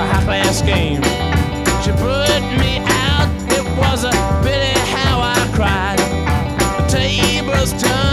happy scheme. She put me out, it was a pity how I cried. The tables turned.